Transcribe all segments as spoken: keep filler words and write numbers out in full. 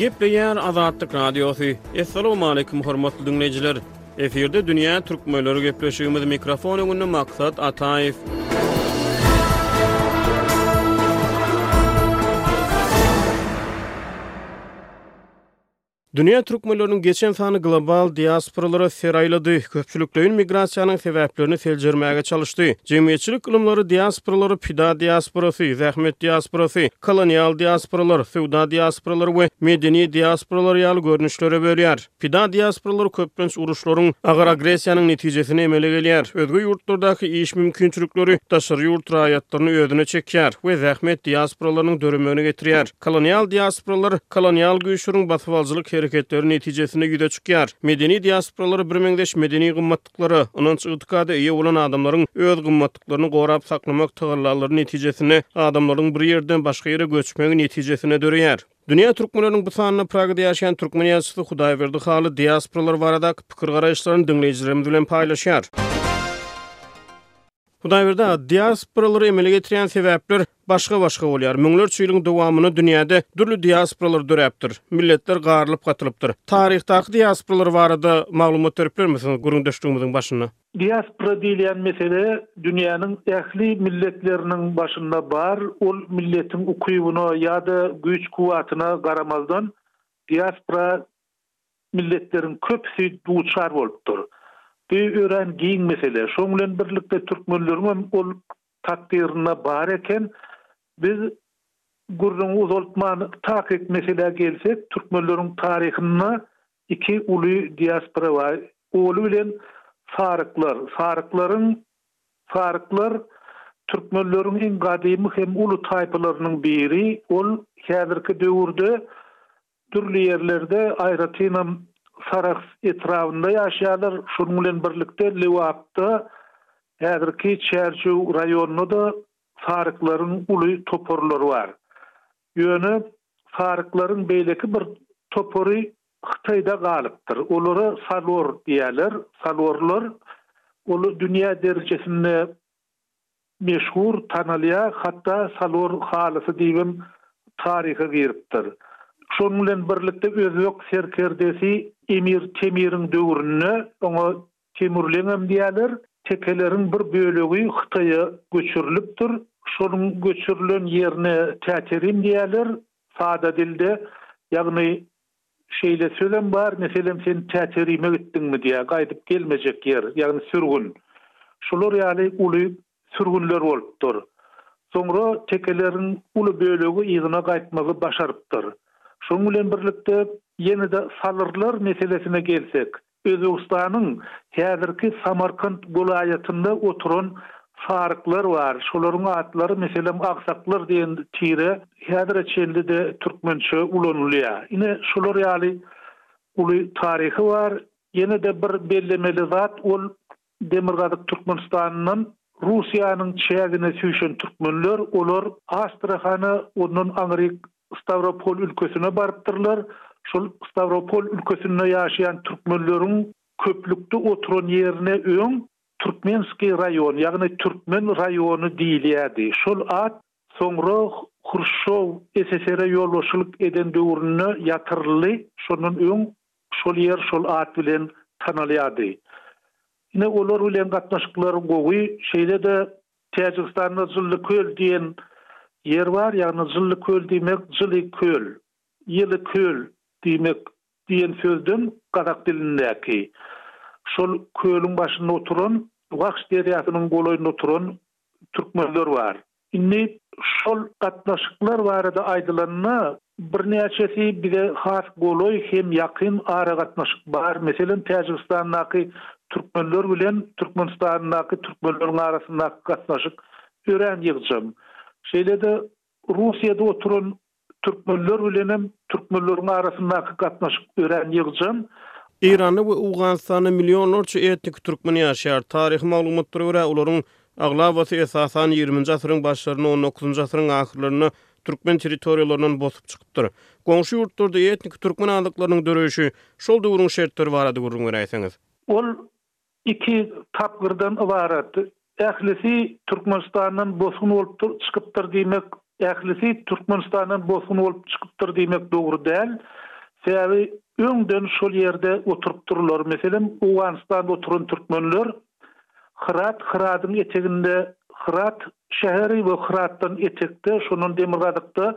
Gepleýär Azatlyk Radiosu. Assalamu alaykum hormatly dinleyijiler. Eferde dünýä türkmenleri gepleşigimiz mikrofon öňünde maksat Ataýew. Dünya türkmenlerinin geçen sany global diasporalara seraýlady. Köpçülüklerin migrasiýanyň sebäplerini seljermäge çalışdy. Jemgyýetçilik ilmleri diasporalary pida diasporasy, zähmet diasporasy, kolonial diasporalar, suwda diasporalar we medeni diasporalar ýaly görnüşlere bölýär. Pida diasporalar köplenç uruşlaryň, agar agresiýanyň netijesini emele gelýär. Özge ýurtlardaky iş mümkinçilikleri daşary ýurt raýatlaryny özüne çekýär we zähmet diasporalarynyň dörümegine getirýär. Kolonial diasporalar kolonial güýçleriň basywalçylyk hareketleri netijesinde güde çykýar. Medeni diasporalar bir meňdeş medeni gymmatlyklary, onunç ýetgade eýe bolan adamlaryň öz gymmatlyklaryny gorap saklamak tygyrlary netijesinde adamlaryň bir ýerden başga ýere göçmegi netijesine dörýär. Dünya türkmenleriniň bu sanyny Pragada ýaşaýan türkmen ýazgysy Hudaýberdi haly diasporalar barada pikir garaşlaryny dinleýijilerimiz bilen paýlaşýar. Hudaýberdi diasporalary emele getirýän sebäpler başga-başga bolýar. Müňler çylyň dowamyny dünýäde dürli diasporalar döräpdir. Milletler garylyp gatylypdyr. Taryhdaky diasporalar barada maglumat beriplermisiniz gurundaşdygymyzyň başyna? Diaspora diýilen mesele dünýäniň ähli milletleriniň başynda bar. Ol milletiň ukybyna ýa-da güýç kuwatyna garamazdan diaspora milletleriň köpüsi duçar bolupdyr. Bu ören giň mesele. Şoň bilen birlikde türkmenleriň ol takdirine bar eken biz gurrun uzaltman takip mesele gelsek türkmenleriň taryhyna iki uly diaspora var. Olu bilen faryklar, faryklaryň faryklar türkmenleriň iň gadymy hem uly taýpalarynyň biri. Ol häzirki döwürde türli ýerlerde aýratynam Sarax etrafında ýaşaýarlar. Şonuň bilen birlikde Lewapda häzirki Çerçew raýonunda da faryklaryň uly toporlary bar. Ýöne faryklaryň beýleki bir topory Hytaýda galypdyr. Olary salor diýerler. Salorlar olu dünýä derejesinde meşhur tanalýa, hatda salor halysy diýip taryha giripdir. Şonuň bilen birlikde Özbek serkerdesi Emir Temiriň döwrüne, oňa Temürleňem diýerler, tekeleriň bir bölegi Hytaýa göçürilipdir. Şonuň göçürilen ýerine Täterim diýerler. Sada dilde, ýagny şeýle sözem bar, meselem sen Täterime gitdiňmi diýär, gaýdyp gelmejek ýer, ýagny sürgün. Şolar ýaly uly sürgünler bolupdyr. Soňra tekeleriň uly bölegi ýygyna gaýtmagy başarypdyr. Şoň bilen birlikde ýene-de salyrlar meselesine gelsek, Özbegistanyň häzirki Samarkand welaýatynda oturan faryklar bar. Şolaryň atlary meselem aksaklar diýen tire häzir çelde de türkmençe ulanylýar. Ine şolar ýaly uly taryhy bar. Ýene-de bir bellemeli zat ol Demirgazyk Türkmenistanyň Russiýanyň çägine süýşen türkmenler, olar Astrahany, onuň Amerik Stavropol ülkesine barıpdırlar. Şol Stavropol ülkesinde ýaşaýan türkmenleriň köplükde oturan ýerine öň Türkmenski raýon, ýagny Türkmen raýony diýilýärdi. Şol at soňra Khrushchev S S R-e ýolbaşçylyk eden döwrüne ýatyrly, şonuň öň şol ýer şol at bilen tanalýardy. Ine olar bilen gatnaşyklary gowy şeýle de Täjikistanda Zylly köl diýen yer var, ýagny Zylly köl diýmek Zylly köl, ýyly köl diýmek diýen sözden gazak dilindäki. Şol köliň başynda oturan, Waqş deriýasynyň golaýynda oturan türkmenler var. Indi şol gatnaşyklar barada aýdylanyna bir näçesi bize has golaý hem ýakyn ara gatnaşyk bar. Meselen Täjikistanyň türkmenler bilen Türkmenistanyň türkmenleriň arasyndaky gatnaşyk ören ýygjam. Şeýle de Russiýada oturan türkmenler bilen türkmenleriň arasyndaky gatnaşyk ören ýygjam. İran'da we Awganistanda milyonlarça etnik türkmen ýaşaýar. Taryh maglumatlaryna görä olaryň aglabaty esasan ýigrimiji asyryň başlaryna on dokuzunçy asyryň ahyrlaryna türkmen territoriýalarynyň bosup çykypdyr. Goňşy ýurtlarda etnik türkmen adyklarynyň döreşi şol döwrüň şertleri barada gurrun göräýsiňiz. Ol iki tapgyrdan ibarat. Ählisi Türkmenistanyň bosun bolup çykypdyr diýmek, ählisi Türkmenistanyň bosun bolup çykypdyr diýmek dogry däl. Sebäbi öňden şol ýerde oturup dururlar. Meselem Awganistanda oturan türkmenler Hırat, Hırat'ın eteginde Hırat şehri ve Hırat'tan etekde şonun Demirgadykda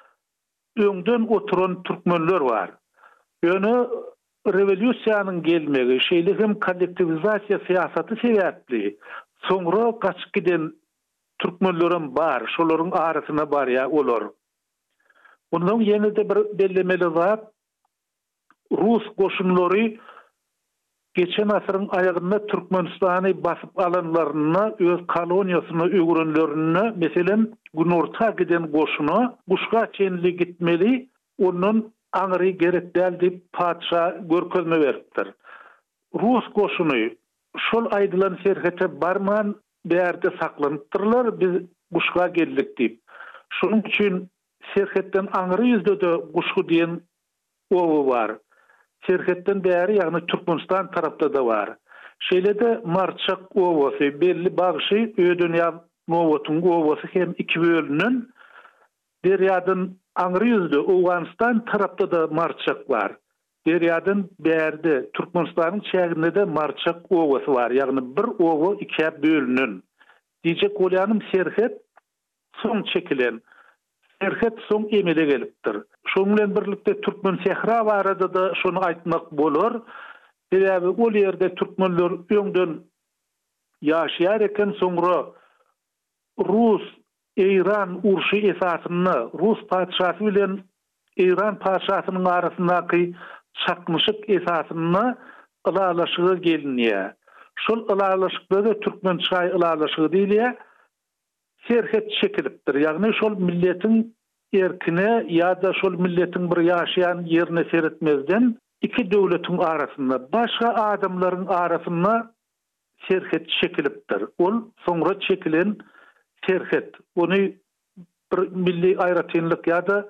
öňden oturan türkmenler var. Ýöne revolýusiýanyň gelmegi, şeýle hem kollektivizasiýa siýasaty sebäpli. Soňra gaçyp giden türkmenlerim bar, şolaryň arasyna bar ya olar. Bundan ýene-de bir bellemeli zat Rus goşunlary geçen asyryň aýagynda Türkmenistany basyp alanlaryny öz koloniýasyna öwrenlerini, meselem Günorta giden goşuny Guşga çenli gitmeli, onun aňry gerek däl diýip padşa görkezme beripdir. Rus goşuny şol aýdylan serhete barman bärde saklanypdyrlar, biz Guşga geldik diýip. Şonuň üçin serhetden aňry ýüzde de Guşgu diýen owu bar. Serhetden bäri ýagny Türkmenistan tarapda da bar. Şeýle-de Marçak owasy belli bagşy öýden ýa Nowotyň owasy hem iki bölünen. Derýadan aňry ýüzde Awganistan tarapda da Marçak bar. Derýadan bärde Türkmenistanyň çäginde de Marçak owasy bar. Ýagny bir owa iki bölünen. Diýjek bolýanym serhet soň çekilen. Serhet soň emele gelipdir. Şoň bilen birlikde Türkmen sehra barada da şonu aýtmak bolar. Sebäbi ol ýerde türkmenler öňden ýaşaýar eken, soňra Rus Eýran urşy esasyny Rus padşasy bilen Eýran padşasynyň arasyndaky çakmyşyk esasyny ılalaşyga gelinýär. Şol ılalaşykda da Türkmen çaý ılalaşygy diýilýär. Serhet çekilipdir. Ýagny şol milletiň erkine ýa-da şol milletiň bir ýaşaýan ýerine seretmezden iki döwletiň arasynda, başga adamlaryň arasynda serhet çekilipdir. Ol soňra çekilen serhet. Ony bir milli aýratynlyk ýa-da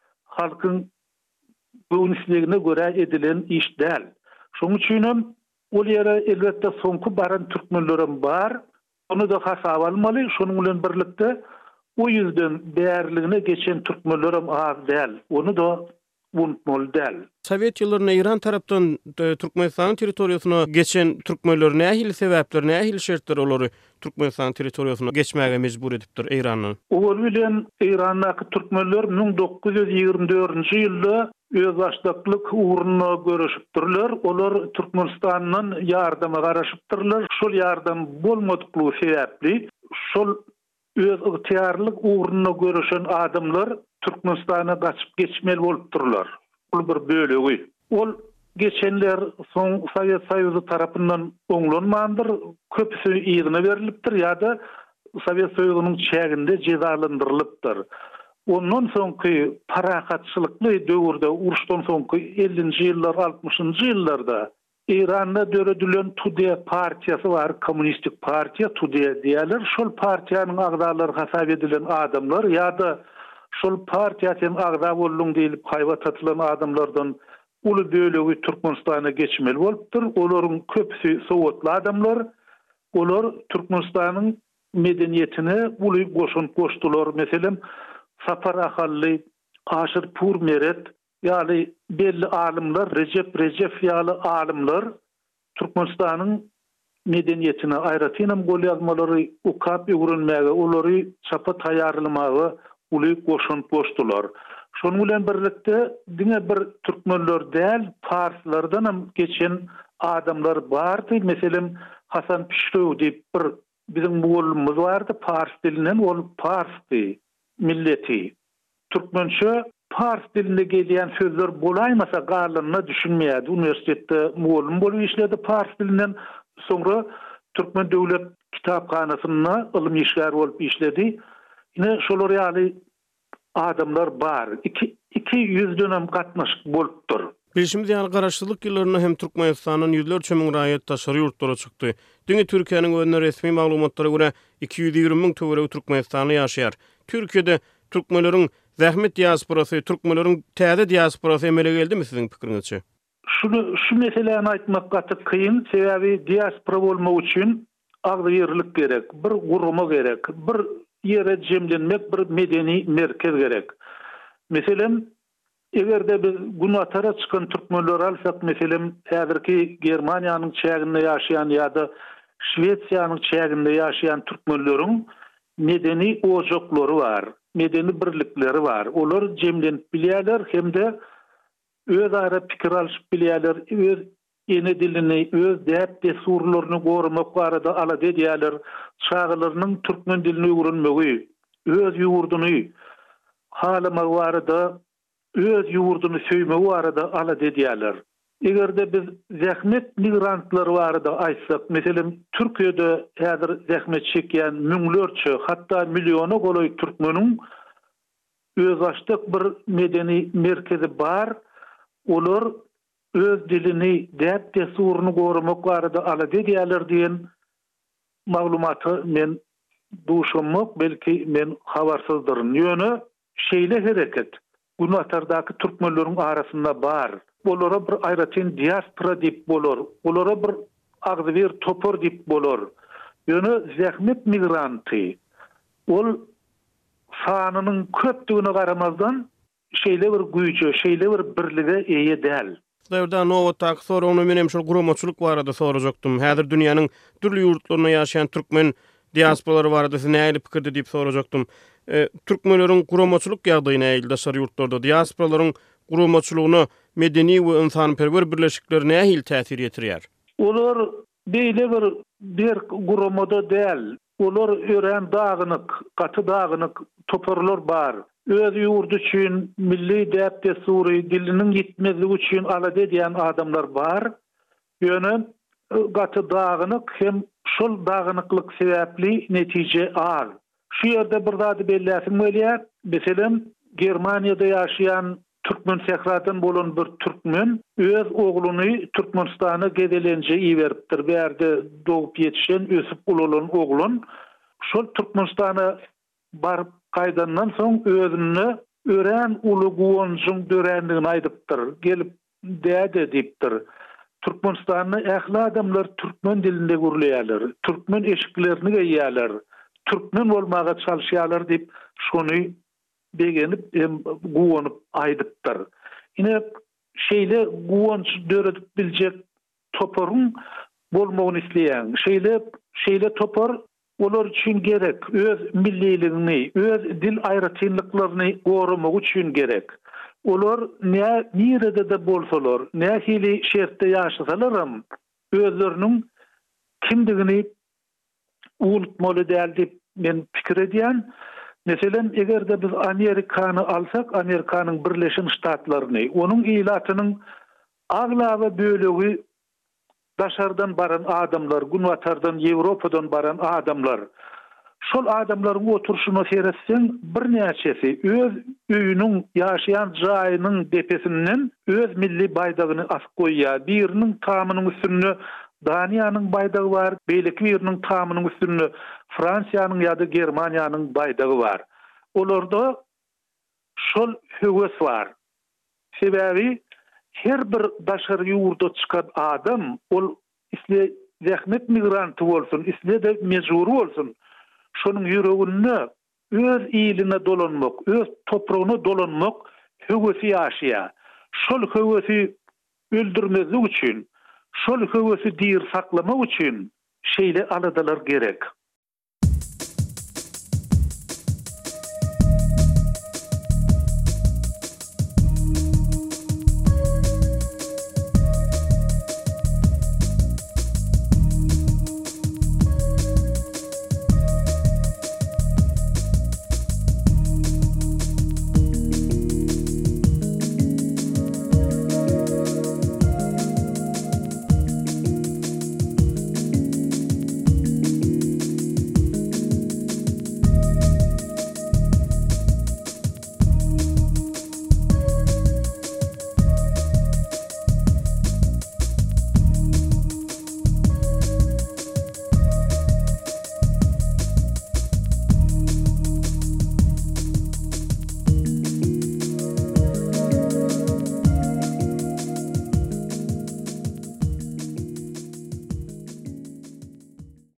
halkyň göwnüsligine göre edilen iş däl. Şoň üçin ol ýere elbetde soňky baran türkmenlerim bar. Onu da hasaba almaly. Şonuň bilen birlikde o ýüzden bärligine geçen türkmenlerim az däl. Onu da unutmaly däl. Sowet ýyllaryna İran tarapdan Türkmenistan territoriýasyna geçen türkmenler nähili sebäpler, nähili şertler olary Türkmenistan territoriýasyna geçmäge mejbur edipdir İranyň? Ol bilen İrandaky türkmenler bin dokuz yüz ýygrimi dördünji ýylda öz başlyklyk uğruna görüşipdirler. Olar Türkmenistanyň ýardama garaşypdyrlar. Şol ýardam bolmadyklygy sebäpli şol öz ygtyarlyk uğruna görüşen adamlar Türkmenistana gaçyp geçmeli bolupdyrlar. Bu bir bölegi. Ol geçenler soň Sowet Soýuzy tarapyndan oňlanmandyr, köpüsi ýygyna berilipdir ýa-da Sowet Soýuzynyň çäginde cezalandyrylypdyr. Ondan soňky parakatçylykly döwürde uruşdan soňky ellinji ýyllar, altmışynjy ýyllarda İranda döredilen Tude partiýasy bar, kommunistik partiýa Tude diýerler. Şol partiýanyň agdalary hasap edilen adamlar ýa-da şol partiýasyň agda boldum diýilip haýbat atylan adamlardan uly bölegi Türkmenistana geçmeli bolupdyr. Olaryň köpüsi sowetli adamlar. Olar Türkmenistanyň medeniýetine uly goşun goşdular. Meselem Sapar Ahally, Aşyr Purmeret ýaly belli alimler, Recep Recep ýaly alimler Türkmenistanyň medeniýetine aýratynam gol ýazmalary ukap öwrenmäge, olary çapa taýýarlamagy uly goşun goşdular. Şonuň bilen birlikde diňe bir türkmenler däl, farslardan hem geçen adamlar bardy. Meselem Hasan Pişrew diýip bir bizim bolumuz bardy, fars dilinden, ol farsdy milleti. Türkmençe fars dilinde gelýän sözler bolaýmasa garlyna düşünmeýärdi. Uniwersitetde muallym bolup işledi fars dilinden. Soňra Türkmen döwlet kitapxanasyna ilim işgär bolup işledi. Ine şolar ýaly adamlar bar. iki iki yüz dönem gatnaşyk bolupdyr. Bilişimiz ýaly garaşsyzlyk ýyllaryna hem Türkmenistanyň ýüzlerçe miň raýat taşary ýurtlara çykdy. Diňe Türkiýanyň özüne resmi maglumatlara görä iki yüz ýygrimi miň töwereg Türkmenistanyň ýaşaýar. Türkiýede türkmenleriň zähmet diasporasy, türkmenleriň täze diasporasy emele geldimi siziň pikiriňizçe? Şunu şu meseleni aýtmak gaty kıyın. Sebäbi diaspora bolmak üçin agdy ýerlik gerek, bir guruma gerek, bir ýere jemlenmek, bir medeni merkez gerek. Meselem Egerde biz Gunatara çıkan türkmenler alsak, meselem häzirki Germaniýanyň çäginde ýaşaýan ýa-da Şwetsiýanyň çäginde ýaşaýan türkmenleriň medeni ojaklary bar, medeni birlikleri bar. Olar jemlenip bilýärler hemde öz ara pikir alyşyp bilýärler, öz ene dilini, öz däp desurlaryny gorumak barada alady edýärler. Çağlarynyň türkmen dilini öwrenmegi, öz ýurduny halamak barada, öz ýurduny söýmegi barada alady edýärler. Egerde biz zähmet migrantlary barada aýtsak, meselem Türkiýede häzir zähmet çekýän müňlerçe, hatda milliona goloý türkmeniň öz açdyk bir medeni merkezi bar. Olar öz dilini, däp desuruny gorumak barada alady edýärler diýen maglumaty men duşamak, belki men habarsyzdyryn. Ýöne şeýle hereket Gunatardaki türkmenleriň arasynda bar. Olara bir aýratyn diaspora dip bolar. Olara bir agdyr topor dip bolar. Ýöne zähmet migranty. Ol sanynyň köpdigine garamazdan şeýle bir güýje, şeýle bir birlige eýe däl. Däwrde Nowatak soruny menem şol gurumaçylyk barada sorajakdym. Häzir dünýäniň türli ýurtlaryna ýaşaýan türkmen diasporalary barada siz näme pikirde diýip sorajakdym. E, türkmenleriň gurumaçylyk ýagdaýyna äýildi daşary ýurtlarda diasporalaryň gurumaçylygyna medeni we insanperwer birleşikler nähil täsir ýetirýär? Olar beýle bir bir gurumada däl. Olar ören dağınık, katı dağınık toporlar bar. Öz ýurdu üçin milli däp desury diliniň ýetmezligi üçin alady edýän adamlar bar. Ýöne katı dağınık hem şol dağınıklyk sebäpli netije az. Şu ýerde bir zady belläsim bolýar. Meselem Germaniýada ýaşaýan türkmen sehratan bolan bir türkmen öz ogluny Türkmenistana gedelenje iýeripdir. Bärde doğup ýetişen, ösüp ulan oglun şol Türkmenistana baryp gaýdandan soň özüni ören uly guwonjyň dörendigini aýdypdyr. Gelip däde diýipdir. Türkmenistanyň ähli adamlar türkmen dilinde gürleýärler. Türkmen eşiklerini geýýärler. Türkmen bolmaga çalşýarlar diýip şonu begenip guwonyp aýdypdyr. Ine şeýle guwonç döredip biljek toporun bolmagyny isleýän. Şeýle şeýle topor olar üçin gerek. Öz milliligini, öz dil aýratynlyklaryny gorumak üçin gerek. Olar näme nirede de bolsalar, nähili şertde ýaşasalar, özleriniň kimdigini unutmaly däl diýip men pikir edýän. Meselem egerde biz Amerikany alsak, Amerikanyň Birleşen Ştatlaryny, onuň ýylatynyň aglaby bölegi daşardan baran adamlar, Gunwatardan, Ýewropadan baran adamlar. Şol adamlaryň oturşyna seretseň bir näçesi öz öýüniň ýaşaýan jaýynyň depesinden öz milli baýdagyny asyp goýýar. Biriniň tamynyň üstünde Daniýanyň baýdagy bar, beýleki biriniň tamynyň üstünde Fransiýanyň ýa-da Germaniýanyň baýdagy bar. Olarda şol höwes bar. Sebäbi her bir daşary ýurda çykan adam, ol isle zähmet migranty bolsun, isle de mejbur bolsun. Şonuň ýüreginde öz iline dolanmak, öz topragyna dolanmak höwesi ýaşaýar. Şol höwesi öldürmezlik üçin, şol höwesi diýir saklamak üçin şeýle aladalar gerek.